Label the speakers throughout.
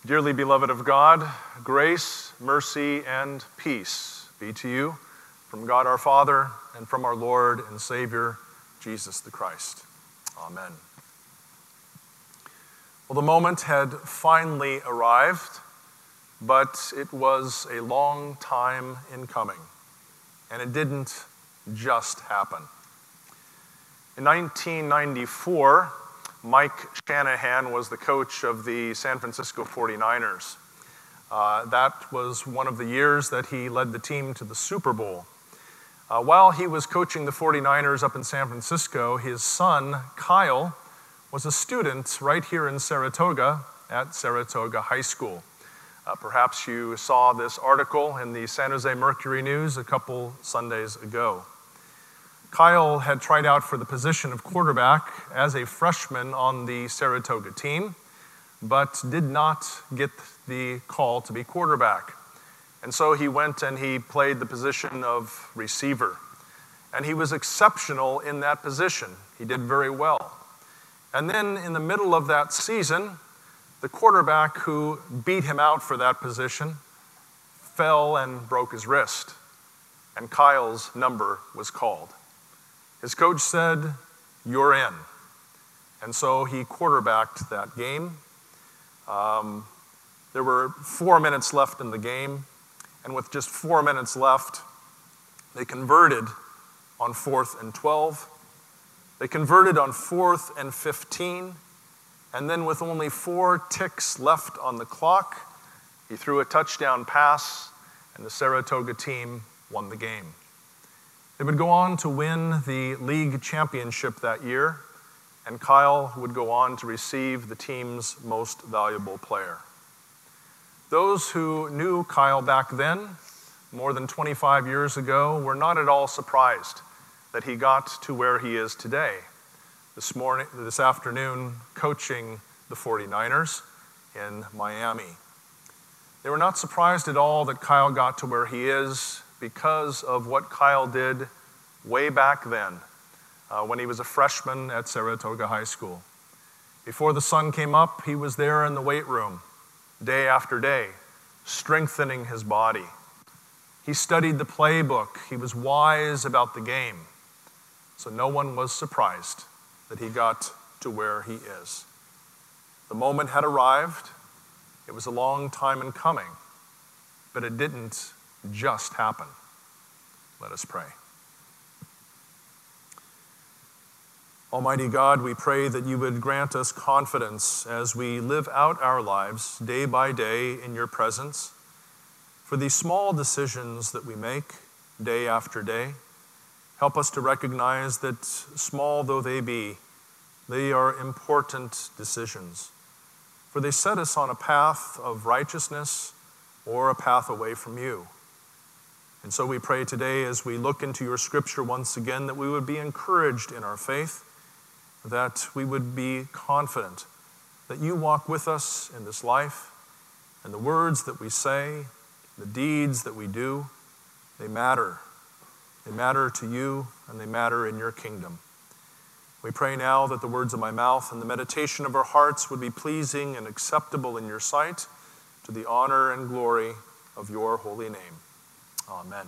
Speaker 1: Dearly beloved of God, grace, mercy, and peace be to you from God our Father and from our Lord and Savior, Jesus the Christ. Amen. Well, the moment had finally arrived, but it was a long time in coming, and it didn't just happen. In 1994, Mike Shanahan was the coach of the San Francisco 49ers. That was one of the years that he led the team to the Super Bowl. While he was coaching the 49ers up in San Francisco, his son, Kyle, was a student right here in Saratoga at Saratoga High School. Perhaps you saw this article in the San Jose Mercury News a couple Sundays ago. Kyle had tried out for the position of quarterback as a freshman on the Saratoga team, but did not get the call to be quarterback. And so he went and he played the position of receiver. And he was exceptional in that position. He did very well. And then in the middle of that season, the quarterback who beat him out for that position fell and broke his wrist. And Kyle's number was called. His coach said, "You're in." And so he quarterbacked that game. There were 4 minutes left in the game, and with just 4 minutes left, they converted on 4th and 12. They converted on 4th and 15, and then with only 4 ticks left on the clock, he threw a touchdown pass, and the Saratoga team won the game. They would go on to win the league championship that year, and Kyle would go on to receive the team's most valuable player. Those who knew Kyle back then, more than 25 years ago, were not at all surprised that he got to where he is today, this afternoon coaching the 49ers in Miami. They were not surprised at all that Kyle got to where he is because of what Kyle did way back then when he was a freshman at Saratoga High School. Before the sun came up, he was there in the weight room day after day, strengthening his body. He studied the playbook. He was wise about the game. So no one was surprised that he got to where he is. The moment had arrived. It was a long time in coming, but it didn't just happen. Let us pray. Almighty God, we pray that you would grant us confidence as we live out our lives day by day in your presence. For these small decisions that we make day after day, help us to recognize that small though they be, they are important decisions. For they set us on a path of righteousness or a path away from you. And so we pray today as we look into your scripture once again that we would be encouraged in our faith, that we would be confident that you walk with us in this life, and the words that we say, the deeds that we do, they matter. They matter to you, and they matter in your kingdom. We pray now that the words of my mouth and the meditation of our hearts would be pleasing and acceptable in your sight, to the honor and glory of your holy name. Amen.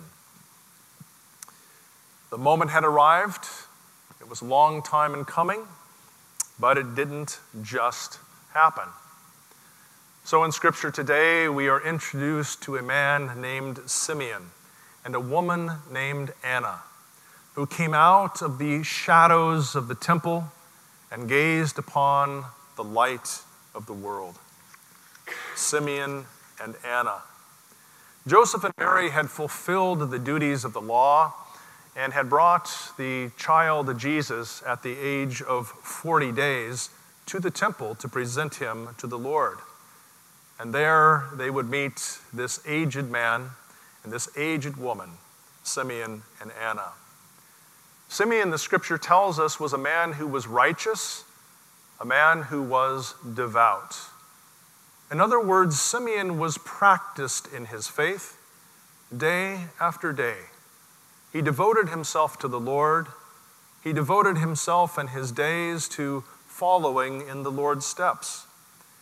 Speaker 1: The moment had arrived. It was a long time in coming, but it didn't just happen. So in Scripture today, we are introduced to a man named Simeon and a woman named Anna, who came out of the shadows of the temple and gazed upon the light of the world. Simeon and Anna. Joseph and Mary had fulfilled the duties of the law and had brought the child Jesus at the age of 40 days to the temple to present him to the Lord. And there they would meet this aged man and this aged woman, Simeon and Anna. Simeon, the scripture tells us, was a man who was righteous, a man who was devout. In other words, Simeon was practiced in his faith day after day. He devoted himself to the Lord. He devoted himself and his days to following in the Lord's steps.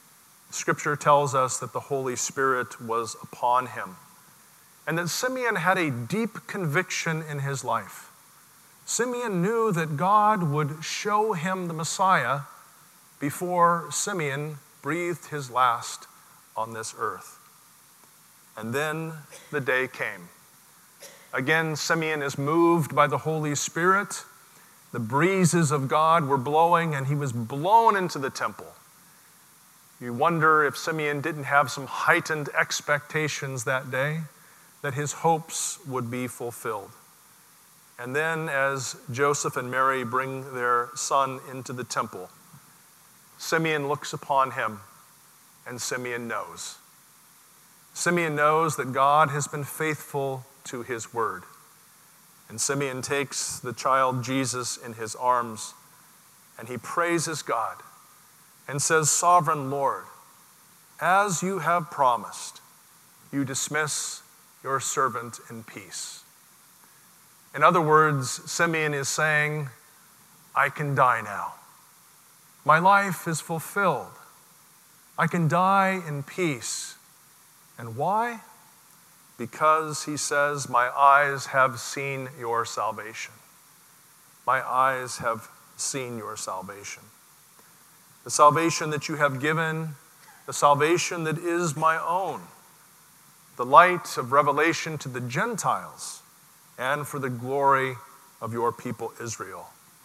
Speaker 1: Scripture tells us that the Holy Spirit was upon him, and that Simeon had a deep conviction in his life. Simeon knew that God would show him the Messiah before Simeon breathed his last on this earth. And then the day came. Again, Simeon is moved by the Holy Spirit. The breezes of God were blowing, and he was blown into the temple. You wonder if Simeon didn't have some heightened expectations that day, that his hopes would be fulfilled. And then, as Joseph and Mary bring their son into the temple, Simeon looks upon him, and Simeon knows. Simeon knows that God has been faithful to his word. And Simeon takes the child Jesus in his arms, and he praises God and says, "Sovereign Lord, as you have promised, you dismiss your servant in peace." In other words, Simeon is saying, I can die now. My life is fulfilled. I can die in peace. And why? Because, he says, my eyes have seen your salvation. My eyes have seen your salvation. The salvation that you have given, the salvation that is my own, the light of revelation to the Gentiles, and for the glory of your people Israel.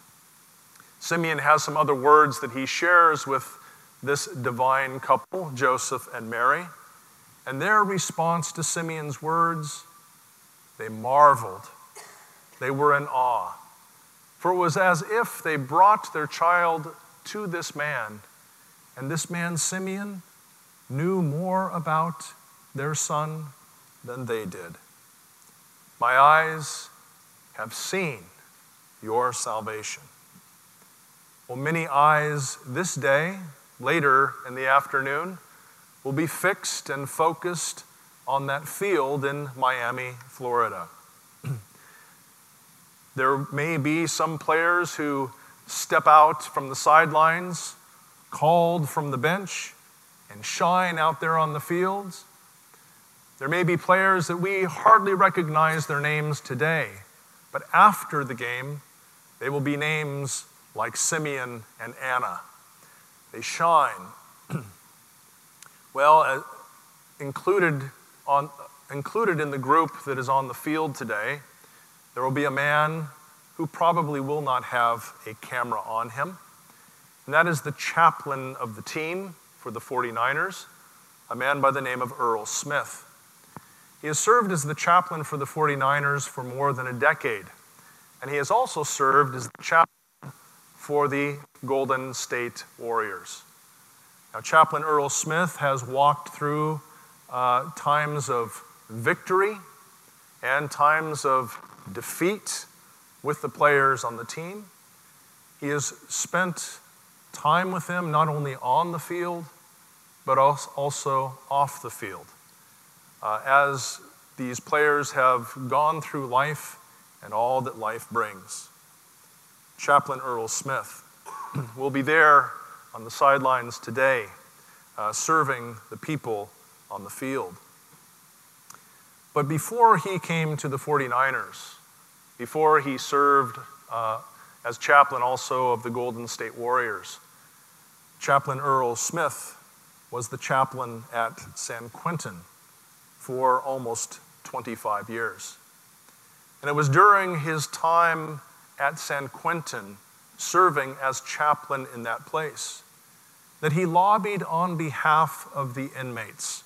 Speaker 1: Simeon has some other words that he shares with this divine couple, Joseph and Mary. And their response to Simeon's words, they marveled. They were in awe. For it was as if they brought their child to this man, and this man, Simeon, knew more about their son than they did. My eyes have seen your salvation. Well, many eyes this day, later in the afternoon, will be fixed and focused on that field in Miami, Florida. There may be some players who step out from the sidelines, called from the bench, and shine out there on the fields. There may be players that we hardly recognize their names today, but after the game, they will be names like Simeon and Anna. They shine. Well, included in the group that is on the field today, there will be a man who probably will not have a camera on him, and that is the chaplain of the team for the 49ers, a man by the name of Earl Smith. He has served as the chaplain for the 49ers for more than a decade, and he has also served as the chaplain for the Golden State Warriors. Now, Chaplain Earl Smith has walked through times of victory and times of defeat with the players on the team. He has spent time with them not only on the field, but also off the field, as these players have gone through life and all that life brings. Chaplain Earl Smith will be there on the sidelines today, serving the people on the field. But before he came to the 49ers, before he served as chaplain also of the Golden State Warriors, Chaplain Earl Smith was the chaplain at San Quentin for almost 25 years. And it was during his time at San Quentin, serving as chaplain in that place, that he lobbied on behalf of the inmates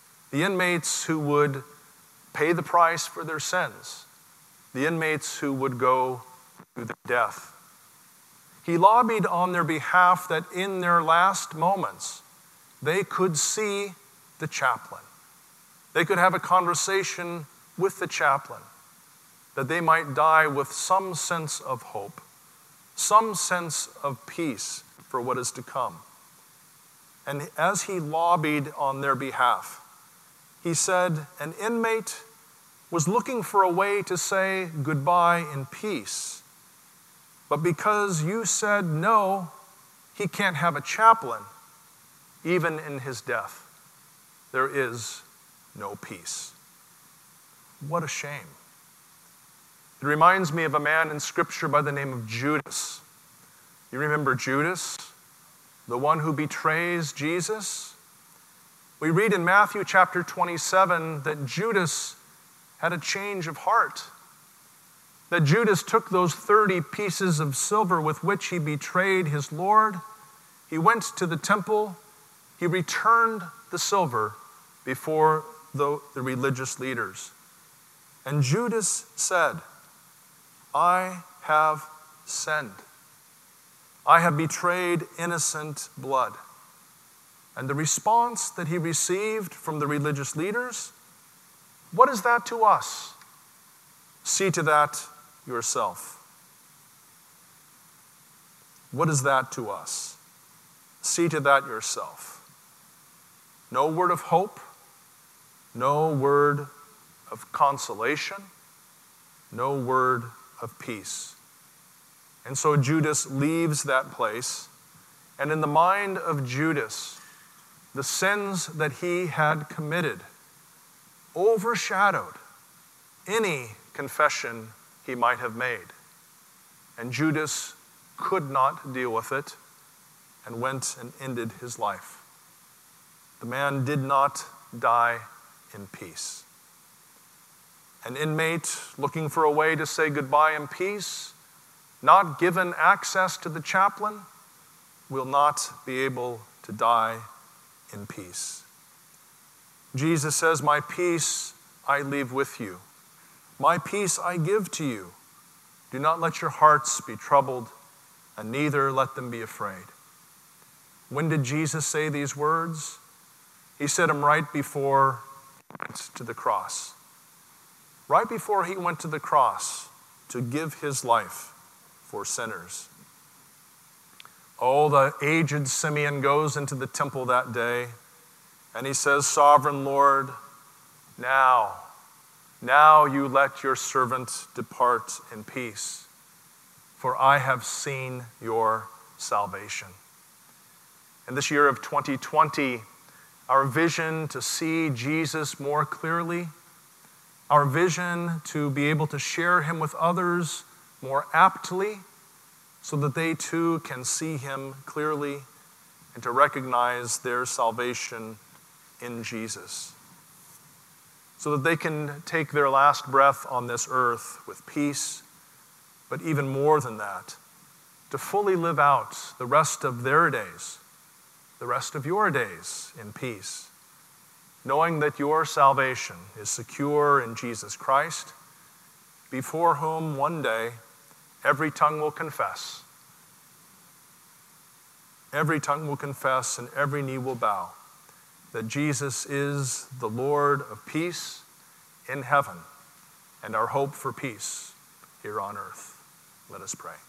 Speaker 1: who would pay the price for their sins, the inmates who would go to their death. He lobbied on their behalf that in their last moments, they could see the chaplain. They could have a conversation with the chaplain, that they might die with some sense of hope, some sense of peace for what is to come. And as he lobbied on their behalf, he said an inmate was looking for a way to say goodbye in peace. But because you said no, he can't have a chaplain, even in his death, there is no peace. What a shame. It reminds me of a man in Scripture by the name of Judas. You remember Judas, the one who betrays Jesus? We read in Matthew chapter 27 that Judas had a change of heart, that Judas took those 30 pieces of silver with which he betrayed his Lord. He went to the temple. He returned the silver before the religious leaders. And Judas said, I have sinned. I have betrayed innocent blood. And the response that he received from the religious leaders, what is that to us? See to that yourself. What is that to us? See to that yourself. No word of hope, no word of consolation, no word of peace. And so Judas leaves that place, and in the mind of Judas, the sins that he had committed overshadowed any confession he might have made. And Judas could not deal with it and went and ended his life. The man did not die in peace. An inmate looking for a way to say goodbye in peace, not given access to the chaplain, will not be able to die in peace. Jesus says, my peace I leave with you. My peace I give to you. Do not let your hearts be troubled, and neither let them be afraid. When did Jesus say these words? He said them right before he went to the cross. Right before he went to the cross to give his life for sinners. Oh, the aged Simeon goes into the temple that day, and he says, Sovereign Lord, now you let your servant depart in peace, for I have seen your salvation. In this year of 2020, our vision to see Jesus more clearly, our vision to be able to share him with others more aptly, so that they too can see him clearly and to recognize their salvation in Jesus, so that they can take their last breath on this earth with peace, but even more than that, to fully live out the rest of their days, the rest of your days in peace, knowing that your salvation is secure in Jesus Christ, before whom one day every tongue will confess. Every tongue will confess and every knee will bow that Jesus is the Lord of peace in heaven and our hope for peace here on earth. Let us pray.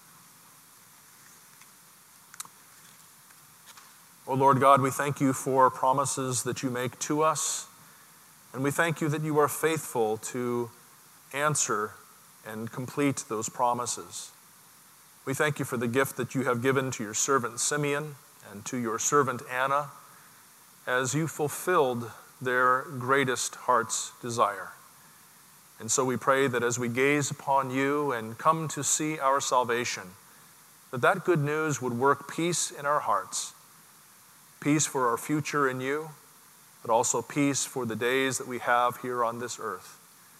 Speaker 1: O Lord God, we thank you for promises that you make to us, and we thank you that you are faithful to answer and complete those promises. We thank you for the gift that you have given to your servant Simeon and to your servant Anna as you fulfilled their greatest heart's desire. And so we pray that as we gaze upon you and come to see our salvation, that good news would work peace in our hearts, peace for our future in you, but also peace for the days that we have here on this earth.